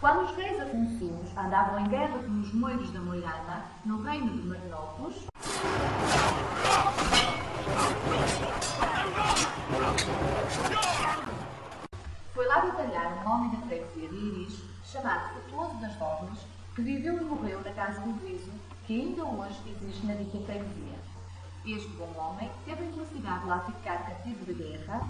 Quando os reis afonsinos andavam em guerra com os moiros da Moirama, no reino de Marnópolis, foi lá batalhar um homem da freguesia de Iris, chamado Frutuoso das Dornas, que viveu e morreu na casa do Viso, que ainda hoje existe na dita freguesia. Este bom homem teve a infelicidade de lá ficar cativo de guerra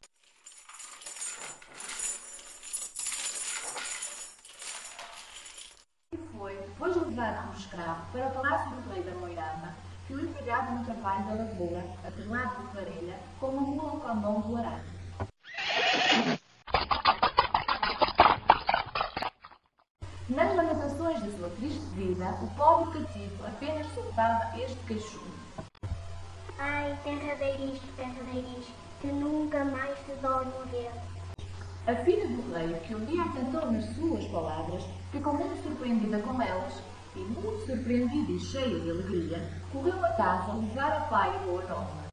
e foi, depois de levado como escravo, para o palácio do rei da Moirama, que o empregava no trabalho da lavoura, atrelado por parelha, com uma mula ao cambão do arado. Nas lamentações da sua triste vida, o pobre cativo apenas soltava este queixume. Ai, terra de Iris, que nunca mais se dorme ver. A filha do rei, que um dia cantou nas suas palavras, ficou muito surpreendida com elas, e muito surpreendida e cheia de alegria, correu a casa levar ao pai a boa nova.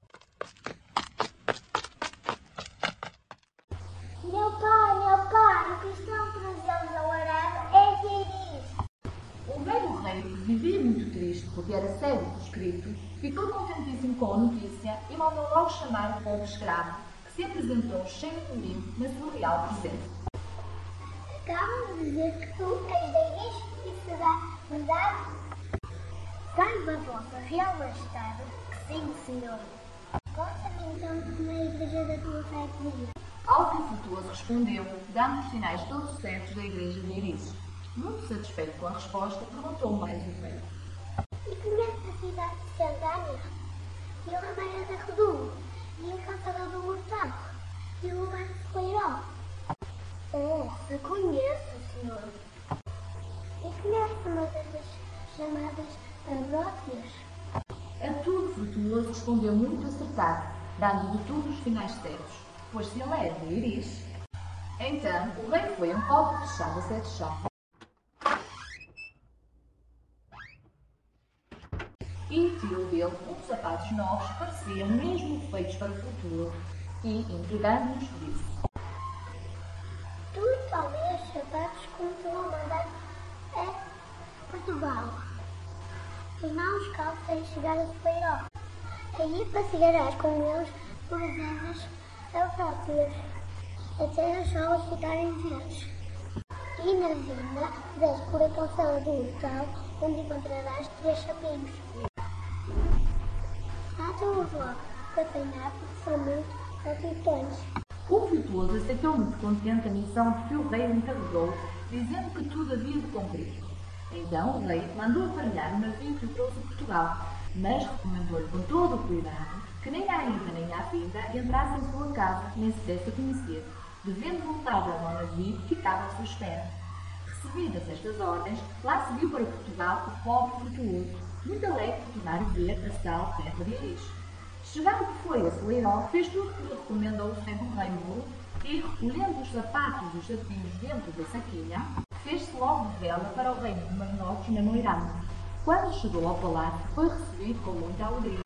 Meu pai, o que estão trazendo ao arado é de Iris. O velho rei, que vivia muito triste porque era cego por escrito, ficou contentíssimo com a notícia e mandou logo chamar o pobre escravo, que se apresentou cheio de mimo na sua real presença. Acabam de dizer que tu és de Iris e será verdade? Saiba, vossa real majestade, que sim, senhor. Conta-me então como é a igreja da tua freguesia. Ao que o Frutuoso respondeu, dando os sinais todos certos da igreja de Iris. Muito satisfeito com a resposta, perguntou mais o rei. E conhece a cidade de Santânia? E o Rameira da Redonda? E a Calçada do Mortal? E o lugar de Foleiró? Oh, se conheço, senhor. E conhece uma dessas chamadas abrótias? A tudo Frutuoso respondeu muito acertado, dando de tudo os sinais certos, pois se ele era de Iris. Então o rei foi a um copo de chave a 7 chaves e tirou dele uns sapatos novos que pareciam mesmo feitos para o Frutuoso e, entregando-nos, disse: Tu talvez sapatos como te vão mandar a Portugal. E não os calços sem chegar a Foleiró. Aí passearás com eles por ervas abrótias, até as solas ficarem verdes. E na vinda, desce por a calçada do Mortal, onde encontrarás 3 sapinhos. Trata-os logo de apanhar por fermento ou tritões. O Frutuoso aceitou muito contente a missão que o rei lhe encarregou, dizendo que tudo havia de cumprir. Então o rei mandou aparelhar o navio que o trouxe a Portugal, mas recomendou-lhe com todo o cuidado que nem à ida nem à vinda entrasse em sua casa, nem se desse a conhecer, devendo voltar ao navio que ficava à sua espera. Recebidas estas ordens, lá seguiu para Portugal o pobre Frutuoso, muito alegre por tornar a ver a sal terra de Iris. Chegado que foi a Foleiró, fez tudo o que lhe recomendou o rei do rei Mouro e, recolhendo os sapatos e os sapinhos dentro da saquinha, fez-se logo de vela para o reino de Marnópolis na Moirama. Quando chegou ao palácio, foi recebido com muita alegria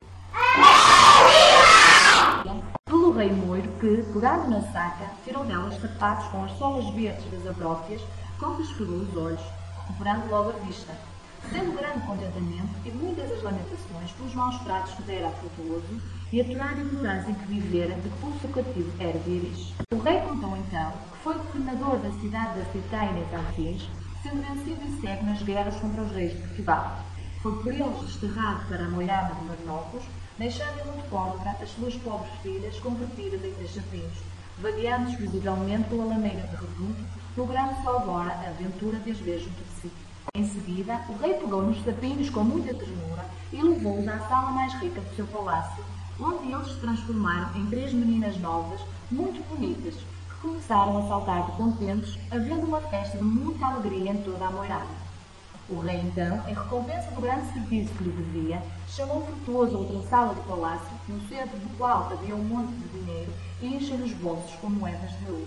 pelo rei Moiro, que, pegando na saca, tirou dela os sapatos com as solas verdes das abrófias, com que esfregou os olhos, recuperando logo a vista. Sendo grande contentamento e muitas as lamentações pelos maus tratos que dera a Frutuoso e a tornar ignorância em que vivera de que o seu cativo era de Iris. O rei contou então que foi governador da cidade da Citaina e Anfins, sendo vencido e cego nas guerras contra os reis de Portugal. Foi por eles desterrado para a Moirama de Marnópolis, deixando em muito pobre as suas pobres filhas convertidas em 3 sapinhos, vagueantes visivelmente pela lameira de Reduto, logrando só agora a aventura de as ver junto de si. Em seguida, o rei pegou nos sapinhos com muita ternura e levou-os à sala mais rica do seu palácio, onde eles se transformaram em 3 meninas novas, muito bonitas, que começaram a saltar de contentes, havendo uma festa de muita alegria em toda a Moirama. O rei, então, em recompensa do grande serviço que lhe devia, chamou Frutuoso a outra sala do palácio, no centro do qual havia um monte de dinheiro, e encheu os bolsos com moedas de ouro.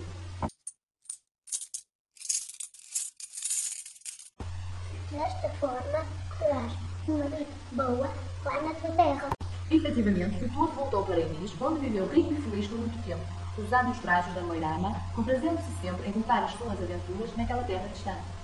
Desta forma, terás uma vida boa lá na tua terra. Efetivamente, Frutuoso voltou para Iris, onde viveu rico e feliz por muito tempo, usando os trajes da Moirama, comprazendo-se sempre em contar as suas aventuras naquela terra distante.